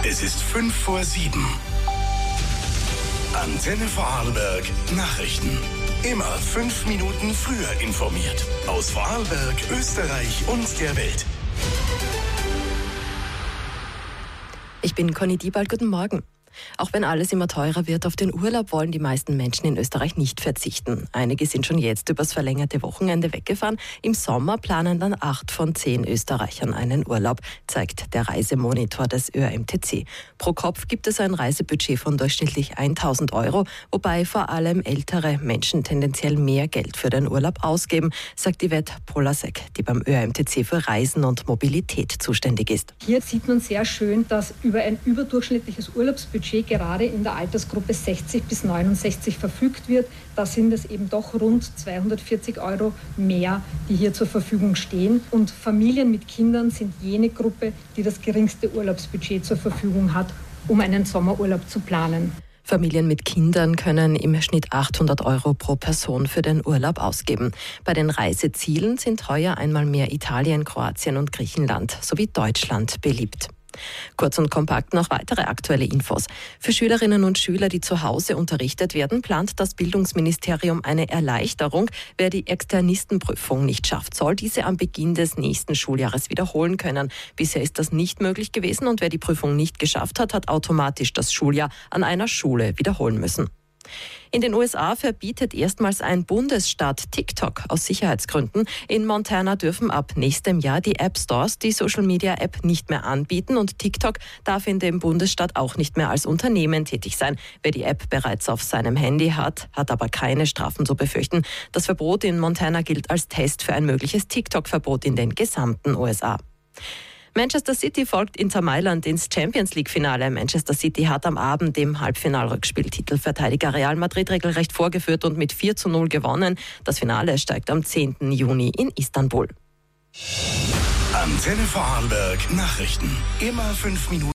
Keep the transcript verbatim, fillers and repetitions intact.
Es ist fünf vor sieben. Antenne Vorarlberg Nachrichten. Immer fünf Minuten früher informiert. Aus Vorarlberg, Österreich und der Welt. Ich bin Conny Diebald, guten Morgen. Auch wenn alles immer teurer wird, auf den Urlaub wollen die meisten Menschen in Österreich nicht verzichten. Einige sind schon jetzt übers verlängerte Wochenende weggefahren. Im Sommer planen dann acht von zehn Österreichern einen Urlaub, zeigt der Reisemonitor des Ö R M T C. Pro Kopf gibt es ein Reisebudget von durchschnittlich tausend Euro, wobei vor allem ältere Menschen tendenziell mehr Geld für den Urlaub ausgeben, sagt Yvette Polasek, die beim Ö R M T C für Reisen und Mobilität zuständig ist. Hier sieht man sehr schön, dass über ein überdurchschnittliches Urlaubsbudget gerade in der Altersgruppe sechzig bis neunundsechzig verfügt wird. Da sind es eben doch rund zweihundertvierzig Euro mehr, die hier zur Verfügung stehen. Und Familien mit Kindern sind jene Gruppe, die das geringste Urlaubsbudget zur Verfügung hat, um einen Sommerurlaub zu planen. Familien mit Kindern können im Schnitt achthundert Euro pro Person für den Urlaub ausgeben. Bei den Reisezielen sind heuer einmal mehr Italien, Kroatien und Griechenland sowie Deutschland beliebt. Kurz und kompakt noch weitere aktuelle Infos. Für Schülerinnen und Schüler, die zu Hause unterrichtet werden, plant das Bildungsministerium eine Erleichterung. Wer die Externistenprüfung nicht schafft, soll diese am Beginn des nächsten Schuljahres wiederholen können. Bisher ist das nicht möglich gewesen und wer die Prüfung nicht geschafft hat, hat automatisch das Schuljahr an einer Schule wiederholen müssen. In den U S A verbietet erstmals ein Bundesstaat TikTok aus Sicherheitsgründen. In Montana dürfen ab nächstem Jahr die App Stores die Social-Media-App nicht mehr anbieten und TikTok darf in dem Bundesstaat auch nicht mehr als Unternehmen tätig sein. Wer die App bereits auf seinem Handy hat, hat aber keine Strafen zu befürchten. Das Verbot in Montana gilt als Test für ein mögliches TikTok-Verbot in den gesamten U S A. Manchester City folgt Inter Mailand ins Champions-League-Finale. Manchester City hat am Abend im Halbfinalrückspiel Titelverteidiger Real Madrid regelrecht vorgeführt und mit vier zu null gewonnen. Das Finale steigt am zehnten Juni in Istanbul. Antenne Vorarlberg Nachrichten. Immer fünf Minuten.